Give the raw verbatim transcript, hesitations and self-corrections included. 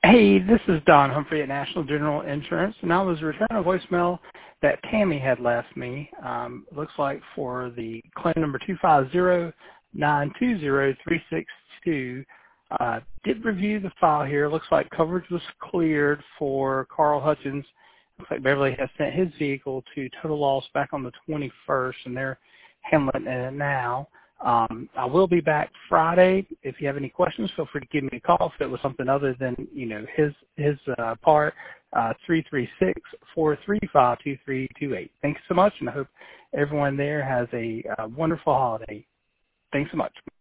Hey, this is Don Humphrey at National General Insurance, and I was returning a voicemail that Tammy had left me. Um, looks like for the claim number two five zero nine two zero three six two. Uh, did review the file here. Looks like coverage was cleared for Carl Hutchins. Looks like Beverly has sent his vehicle to total loss back on the twenty-first, and they're handling it now. Um, I will be back Friday. If you have any questions, feel free to give me a call. If it was something other than, you know, his his uh, part, uh, three three six, four three five, two three two eight. Thanks so much, and I hope everyone there has a uh, wonderful holiday. Thanks so much.